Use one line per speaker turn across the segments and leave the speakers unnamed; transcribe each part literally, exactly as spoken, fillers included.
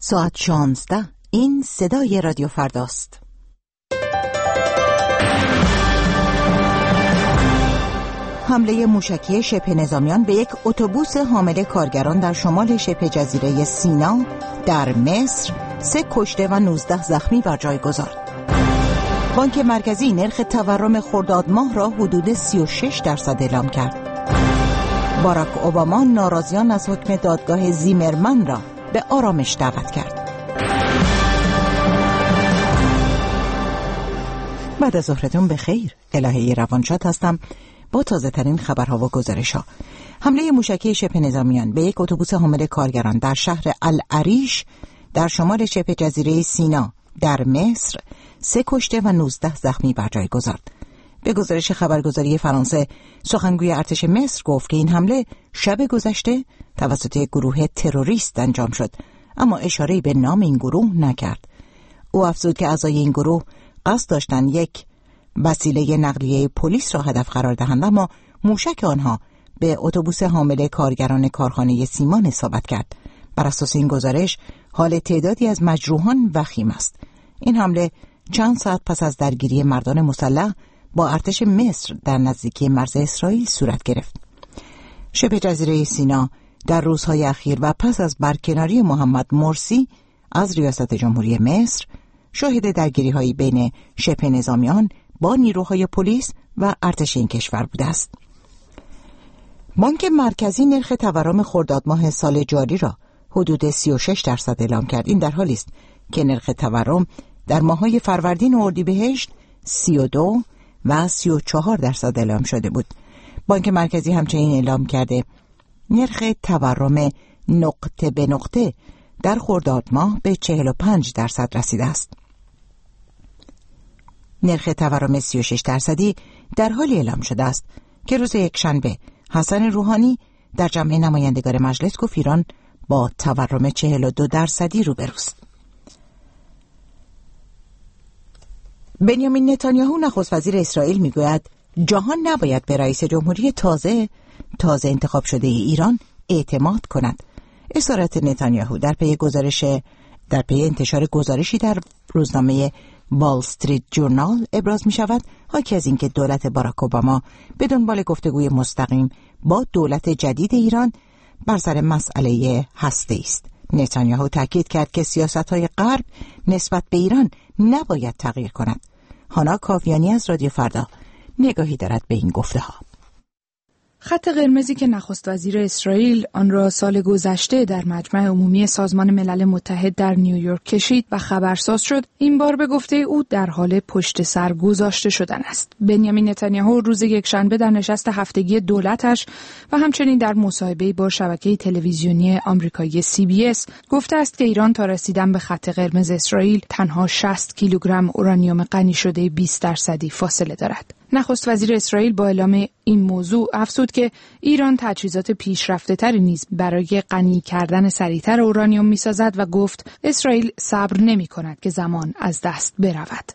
ساعت شانزده. این صدای رادیو فرداست. حمله موشکی شبه نظامیان به یک اتوبوس حامل کارگران در شمال شبه جزیره سینا در مصر سه کشته و نوزده زخمی بر جای گذارد. بانک مرکزی نرخ تورم خرداد ماه را حدود سی و شش درصد اعلام کرد. باراک اوباما ناراضیان از حکم دادگاه زیمرمن را به آرامش دعوت کرد. بعد از ظهرتون بخیر. الهه روانشاد هستم با تازه ترین خبرها و گزارش‌ها. حمله موشکی شبه نظامیان به یک اتوبوس حامل کارگران در شهر العریش در شمال شبه جزیره سینا در مصر سه کشته و نوزده زخمی بر جای گذارد. به گزارش خبرگزاری فرانسه، سخنگوی ارتش مصر گفت که این حمله شب گذشته توسط یک گروه تروریست انجام شد، اما اشاره‌ای به نام این گروه نکرد. او افزود که اعضای این گروه قصد داشتند یک وسیله نقلیه پلیس را هدف قرار دهند، اما موشک آنها به اتوبوس حامل کارگران کارخانه سیمان اصابت کرد. بر اساس این گزارش حال تعدادی از مجروحان وخیم است. این حمله چند ساعت پس از درگیری مردان مسلح با ارتش مصر در نزدیکی مرز اسرائیل صورت گرفت. شبه جزیره سینا در روزهای اخیر و پس از برکناری محمد مرسی از ریاست جمهوری مصر شاهد درگیری‌هایی بین شبه نظامیان با نیروهای پلیس و ارتش این کشور بوده است. بانک مرکزی نرخ تورم خرداد ماه سال جاری را حدود سی و شش درصد اعلام کرد. این در حالی است که نرخ تورم در ماه‌های فروردین و اردیبهشت سی و دو و سی و چهار درصد اعلام شده بود. بانک مرکزی همچنین اعلام کرده نرخ تورم نقطه به نقطه در خرداد ماه به چهل و پنج درصد رسیده است. نرخ تورم سی و شش درصدی در حالی اعلام شده است که روز یکشنبه حسن روحانی در جمع نمایندگان مجلس گفت ایران با تورم چهل و دو درصدی روبروست. بنیامین نتانیاهو نخست وزیر اسرائیل میگوید جهان نباید به رئیس جمهوری تازه تازه انتخاب شده ای ایران اعتماد کند. اظهارات نتانیاهو در پی گزارش در پی انتشار گزارشی در روزنامه وال استریت جورنال ابراز می شود، حاکی از اینکه دولت باراک اوباما به دنبال گفتگوی مستقیم با دولت جدید ایران بر سر مسئله هسته است. نتانیاهو تاکید کرد که سیاست‌های غرب نسبت به ایران نباید تغییر کند. هانا کاویانی از رادیو فردا نگاهی دارد به این گفته‌ها.
خط قرمزی که نخست وزیر اسرائیل آن را سال گذشته در مجمع عمومی سازمان ملل متحد در نیویورک کشید و خبرساز شد، این بار به گفته او در حال پشت سر گذاشته شدن است. بنیامین نتانیاهو روز یکشنبه در نشست هفتگی دولتش و همچنین در مصاحبه‌ای با شبکه تلویزیونی آمریکایی سی بی اس گفته است که ایران تا رسیدن به خط قرمز اسرائیل تنها شصت کیلوگرم اورانیوم غنی شده بیست درصدی فاصله دارد. نخست وزیر اسرائیل با اعلام این موضوع افزود که ایران تجهیزات پیشرفته‌تری نیز برای غنی کردن سریعتر اورانیوم می‌سازد و گفت اسرائیل صبر نمی‌کند که زمان از دست برود.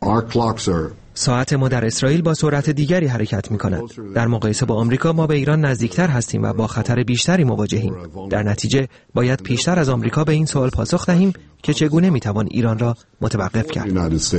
ساعت ما در اسرائیل با سرعت دیگری حرکت می‌کند. در مقایسه با آمریکا ما به ایران نزدیکتر هستیم و با خطر بیشتری مواجهیم. در نتیجه باید پیشتر از آمریکا به این سوال پاسخ دهیم که چگونه میتوان ایران را متوقف کرد.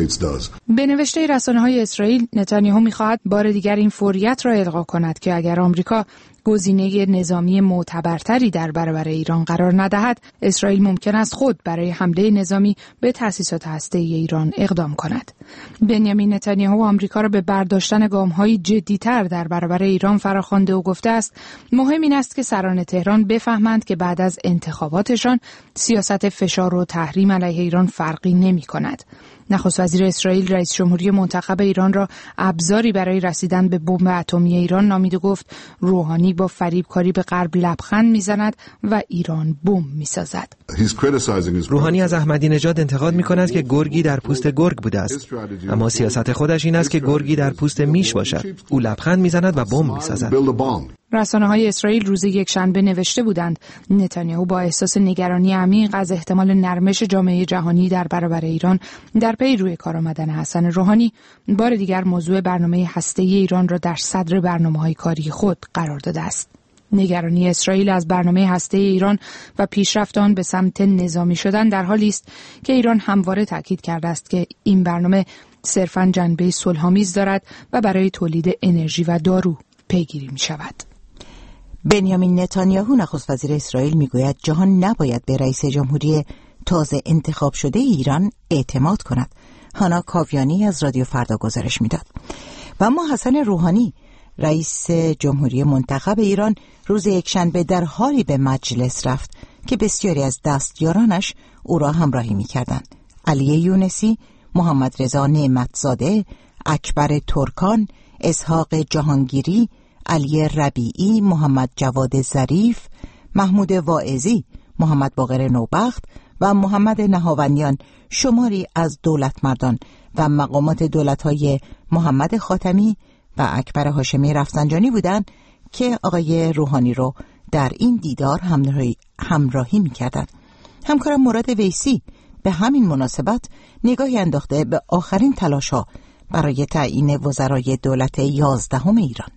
به نوشته رسانه‌های اسرائیل، نتانیاهو می‌خواهد بار دیگر این فوریت را القا کند که اگر آمریکا گزینه نظامی معتبرتری در برابر ایران قرار ندهد، اسرائیل ممکن است خود برای حمله نظامی به تأسیسات هسته‌ای ایران اقدام کند. بنیامین نتانیاهو آمریکا را به برداشتن گام‌های جدی‌تر در برابر ایران فراخوانده و گفته است مهم این است که سران تهران بفهمند که بعد از انتخاباتشان سیاست فشار و تحریم علیه ایران فرقی نمی‌کند. نخست وزیر اسرائیل رئیس جمهوری منتخب ایران را ابزاری برای رسیدن به بمب اتمی ایران نامید و گفت روحانی با فریبکاری به غرب لبخند میزند و ایران بمب میسازد.
روحانی از احمدی نژاد انتقاد میکند که گرگی در پوست گرگ بوده است، اما سیاست خودش این است که گرگی در پوست میش باشد. او لبخند میزند و بمب میسازد.
رسانه‌های اسرائیل روز یکشنبه نوشته بودند نتانیاهو با احساس نگرانی عمیق از احتمال نرمش جامعه جهانی در برابر ایران در پی روی کار آمدن حسن روحانی بار دیگر موضوع برنامه هسته‌ای ایران را در صدر برنامه‌های کاری خود قرار داده است. نگرانی اسرائیل از برنامه هسته‌ای ایران و پیشرفت آن به سمت نظامی شدن در حالی است که ایران همواره تاکید کرده است که این برنامه صرفاً جنبه صلح‌آمیز دارد و برای تولید انرژی و دارو پیگیری می‌شود.
بنیامین نتانیاهو نخست وزیر اسرائیل میگوید جهان نباید به رئیس جمهوری تازه انتخاب شده ایران اعتماد کند. هانا کاویانی از رادیو فردا گزارش میداد. و اما حسن روحانی رئیس جمهوری منتخب ایران روز یکشنبه در حالی به مجلس رفت که بسیاری از دستیارانش او را همراهی می‌کردند. علی یونسی، محمد رضا نعمتزاده، اکبر ترکان، اسحاق جهانگیری، علی ربیعی، محمد جواد ظریف، محمود واعظی، محمد باقر نوبخت و محمد نهاوندیان شماری از دولتمردان و مقامات دولت‌های محمد خاتمی و اکبر هاشمی رفسنجانی بودند که آقای روحانی رو در این دیدار همراهی, همراهی می‌کردند. همکارم مراد ویسی به همین مناسبت نگاهی انداخته به آخرین تلاش‌ها برای تعیین وزرای دولت یازدهم ایران.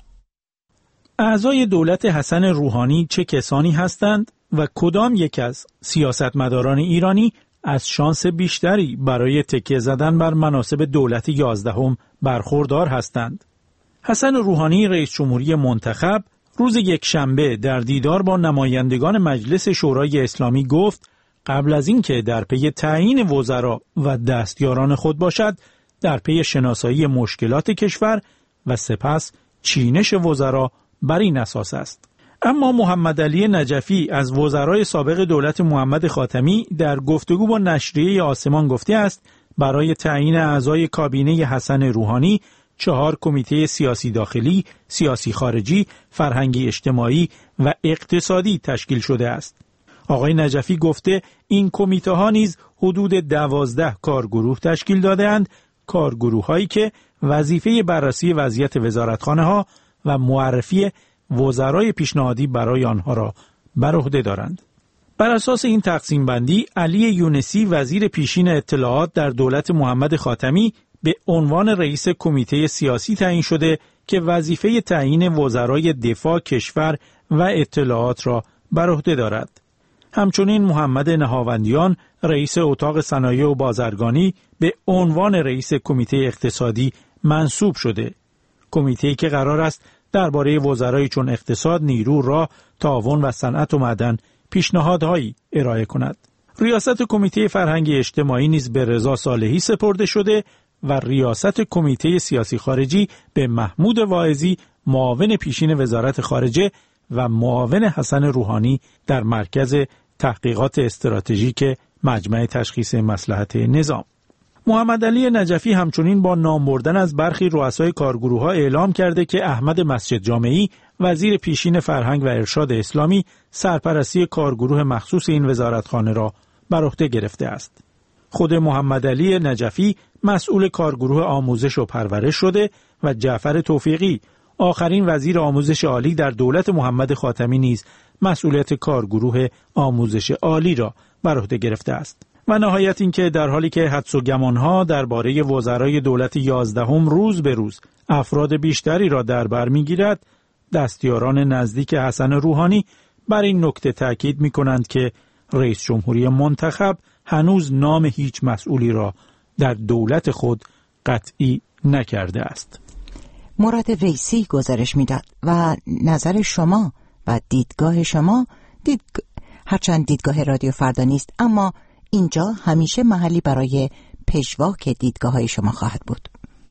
اعضای دولت حسن روحانی چه کسانی هستند و کدام یک از سیاستمداران ایرانی از شانس بیشتری برای تکیه زدن بر مناصب دولت یازدهم برخوردار هستند؟ حسن روحانی رئیس جمهوری منتخب روز یکشنبه در دیدار با نمایندگان مجلس شورای اسلامی گفت قبل از اینکه در پی تعیین وزرا و دستیاران خود باشد، در پی شناسایی مشکلات کشور و سپس چینش وزرا بر این اساس است. اما محمد علی نجفی از وزرای سابق دولت محمد خاتمی در گفتگو با نشریه آسمان گفته است برای تعیین اعضای کابینه حسن روحانی چهار کمیته سیاسی داخلی، سیاسی خارجی، فرهنگی اجتماعی و اقتصادی تشکیل شده است. آقای نجفی گفته این کمیته ها نیز حدود دوازده کارگروه تشکیل داده‌اند، کارگروه هایی که وظیفه بررسی وضعیت وزارتخانه ها و معرفی وزرای پیشنهادی برای آنها را بر عهده دارند. بر اساس این تقسیم بندی، علی یونسی وزیر پیشین اطلاعات در دولت محمد خاتمی به عنوان رئیس کمیته سیاسی تعیین شده که وظیفه تعیین وزرای دفاع کشور و اطلاعات را بر عهده دارد. همچنین محمد نهاوندیان رئیس اتاق صنایع و بازرگانی به عنوان رئیس کمیته اقتصادی منصوب شده. کمیته‌ای که قرار است درباره وزرای چون اقتصاد، نیرو، راه، تعاون و صنعت و معدن پیشنهادهایی ارائه کند. ریاست کمیته فرهنگی اجتماعی نیز به رضا صالحی سپرده شده و ریاست کمیته سیاسی خارجی به محمود واعظی، معاون پیشین وزارت خارجه و معاون حسن روحانی در مرکز تحقیقات استراتژیک مجمع تشخیص مصلحت نظام. محمد علی نجفی همچنین با نام بردن از برخی رؤسای کارگروه‌ها اعلام کرده که احمد مسجد جامعی وزیر پیشین فرهنگ و ارشاد اسلامی سرپرستی کارگروه مخصوص این وزارتخانه را بر عهده گرفته است. خود محمد علی نجفی مسئول کارگروه آموزش و پرورش شده و جعفر توفیقی آخرین وزیر آموزش عالی در دولت محمد خاتمی نیز مسئولیت کارگروه آموزش عالی را بر عهده گرفته است. و نهایت این که در حالی که حدس و گمان‌ها درباره وزرای دولت یازدهم روز به روز افراد بیشتری را در بر می‌گیرد، دستیاران نزدیک حسن روحانی بر این نکته تاکید می‌کنند که رئیس جمهوری منتخب هنوز نام هیچ مسئولی را در دولت خود قطعی نکرده است.
مراد ویسی گزارش میداد و نظر شما و دیدگاه شما دید... هرچند دیدگاه رادیو فردا نیست، اما اینجا همیشه محلی برای پژواک دیدگاه های شما خواهد بود.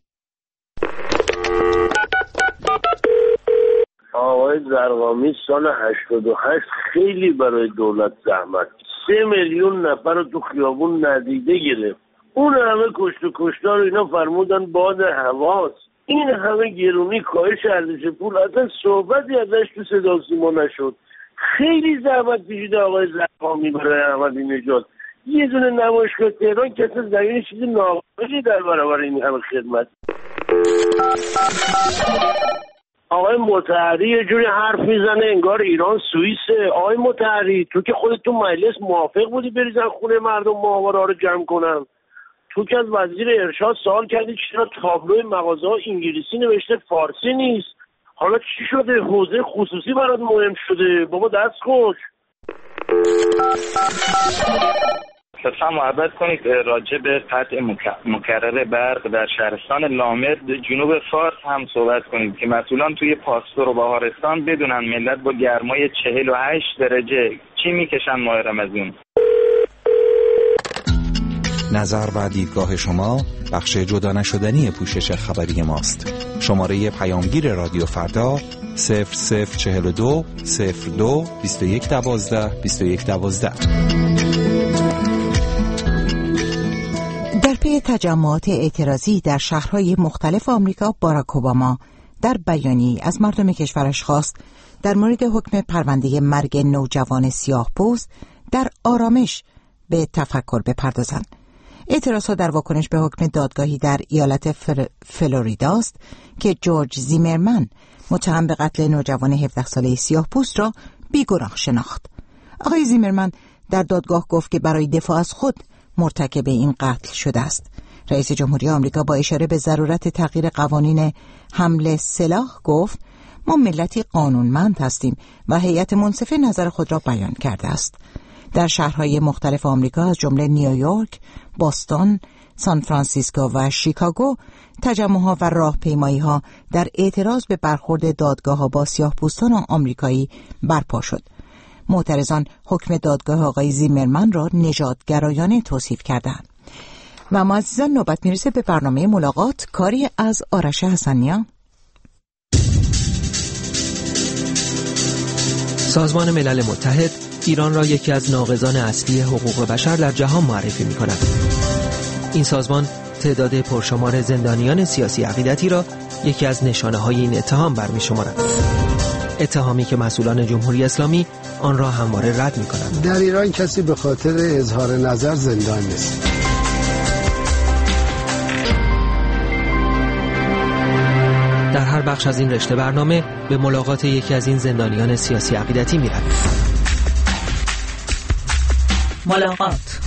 آقای زرقامی سال هشتاد و هشت خیلی برای دولت زحمت، سه میلیون نفر رو تو خیابون ندیده گرفت. اون همه کشت و کشتار اینا فرمودن باد هواست. این همه گرونی، کاهش ارزش پول، اصلا صحبتی ازش تو صدا و سیما نشد. خیلی زحمت کشیده آقای زرقامی برای احمدی نژاد. یه دونه نمایشگاه تهران کسی در این چیزی ناقصی در برابر این همه خدمت. آقای مطهری یه جوری حرف میزنه انگار ایران سوئیسه. آقای مطهری تو که خودت تو مجلس موافق بودی بریزن خونه مردم ماهواره‌ها رو جمع کنن. تو که از وزیر ارشاد سوال کردی چرا تابلوی مغازه‌ها انگلیسی نوشته فارسی نیست. حالا چی شده؟ حوزه خصوصی برات مهم شده؟ بابا دست خوش.
لطفا محبت کنید راجع به قطع مکرر برق در شهرستان لامر جنوب فارس هم صحبت کنید که مسئولان توی پاستور و بهارستان بدونن ملت با گرمای چهل و هشت درجه چی میکشن ماه رمضان.
نظر و دیدگاه شما بخش جدا نشدنی پوشش خبری ماست. شماره پیامگیر رادیو فردا صفر صفر چهل و دو صفر دو بیست و یک دوازده بیست و یک دوازده.
در پی تجمعات اعتراضی در شهرهای مختلف آمریکا، باراک اوباما در بیانیه‌ای از مردم کشورش خواست در مورد حکم پرونده مرگ نوجوان سیاه‌پوست در آرامش به تفکر بپردازند. اعتراضها در واکنش به حکم دادگاهی در ایالت فل... فلوریدا است که جورج زیمرمن متهم به قتل نوجوان هفده ساله سیاه‌پوست را بیگناه شناخت. آقای زیمرمن در دادگاه گفت که برای دفاع از خود مرتکب این قتل شده است. رئیس جمهوری آمریکا با اشاره به ضرورت تغییر قوانین حمل سلاح گفت ما ملتی قانونمند هستیم و هیئت منصفه نظر خود را بیان کرده است. در شهرهای مختلف آمریکا از جمله نیویورک، باستون، سان فرانسیسکو و شیکاگو تجمعها و راهپیمایی‌ها در اعتراض به برخورد دادگاه‌ها با سیاه‌پوستان آمریکایی برپا شد. معترضان حکم دادگاه آقای زیمرمن را نژادگرایانه توصیف کردند. و ما عزیزان نوبت میرسه به برنامه ملاقات، کاری از آرش حسنیا.
سازمان ملل متحد ایران را یکی از ناقضان اصلی حقوق بشر در جهان معرفی می کند. این سازمان تعداد پرشمار زندانیان سیاسی عقیدتی را یکی از نشانه های این اتهام برمی شمارد. اتهامی که مسئولان جمهوری اسلامی آن را همواره رد می کنند.
در ایران کسی به خاطر اظهار نظر زندان نیست.
در هر بخش از این رشته برنامه به ملاقات یکی از این زندانیان سیاسی عقیدتی می رویم.
ملاقات.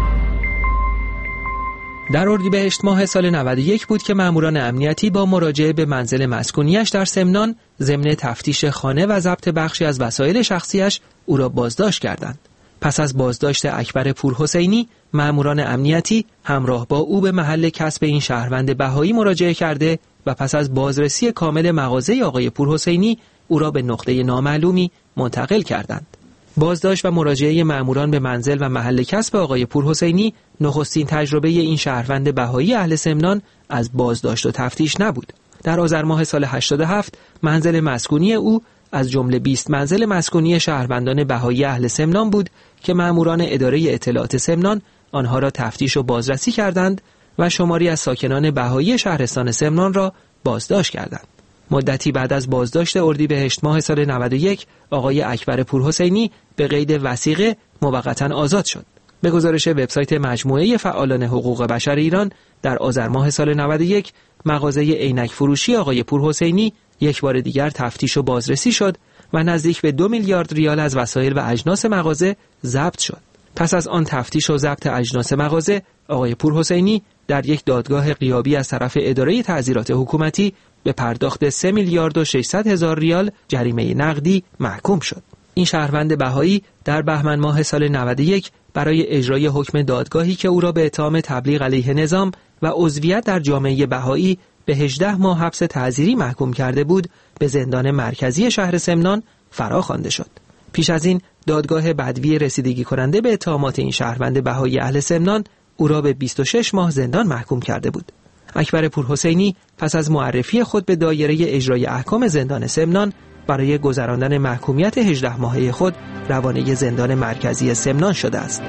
در اردیبهشت ماه سال نود و یک بود که ماموران امنیتی با مراجعه به منزل مسکونیش در سمنان ضمن تفتیش خانه و ضبط بخشی از وسایل شخصیش او را بازداشت کردند. پس از بازداشت اکبر پورحسینی، ماموران امنیتی همراه با او به محل کسب این شهروند بهایی مراجعه کرده و پس از بازرسی کامل مغازه آقای پورحسینی او را به نقطه نامعلومی منتقل کردند. بازداشت و مراجعه ماموران به منزل و محل کسب آقای پورحسینی نخستین تجربه این شهروند بهایی اهل سمنان از بازداشت و تفتیش نبود. در آذر ماه سال هشتاد و هفت منزل مسکونی او از جمله بیست منزل مسکونی شهروندان بهایی اهل سمنان بود که ماموران اداره اطلاعات سمنان آنها را تفتیش و بازرسی کردند و شماری از ساکنان بهایی شهرستان سمنان را بازداشت کردند. مدتی بعد از بازداشت اردیبهشت ماه سال نود و یک آقای اکبر پورحسینی به قید وثیقه موقتا آزاد شد. به گزارش وبسایت مجموعه فعالان حقوق بشر ایران، در آذر ماه سال نود و یک مغازه عینک فروشی آقای پورحسینی یک بار دیگر تفتیش و بازرسی شد و نزدیک به دو میلیارد ریال از وسایل و اجناس مغازه ضبط شد. پس از آن تفتیش و ضبط اجناس مغازه، آقای پورحسینی در یک دادگاه غیابی از طرف اداره تعزیرات حکومتی به پرداخت سه میلیارد و ششصد هزار ریال جریمه نقدی محکوم شد. این شهروند بهایی در بهمن ماه سال نود و یک برای اجرای حکم دادگاهی که او را به اتهام تبلیغ علیه نظام و عضویت در جامعه بهایی به هجده ماه حبس تعزیری محکوم کرده بود، به زندان مرکزی شهر سمنان فرا خوانده شد. پیش از این دادگاه بدوی رسیدگی کننده به اتهامات این شهروند بهایی اهل سمنان او را به بیست و شش ماه زندان محکوم کرده بود. اکبر پورحسینی پس از معرفی خود به دایره اجرای احکام زندان سمنان برای گذراندن محکومیت هجده ماهه خود روانه زندان مرکزی سمنان شده است.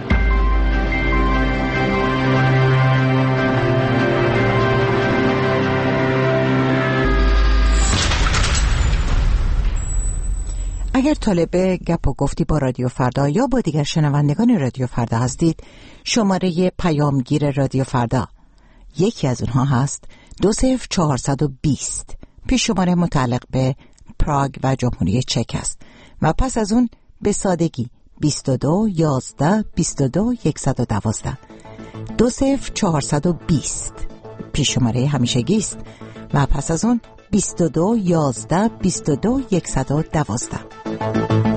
اگر طالب گپ و گفتی با رادیو فردا یا با دیگر شنوندگان رادیو فردا هستید، شماره پیامگیر رادیو فردا یکی از اونها هست دو صفر چهارصد و بیست. پیش شماره متعلق به پراگ و جمهوری چک است و پس از اون به سادگی بیست و دو یازده بیست و دو صد و دوازده. دو صفر چهارصد و بیست پیش شماره همیشگی است و پس از اون بیست و دو یازده بیست و دو صفر یک یک دو.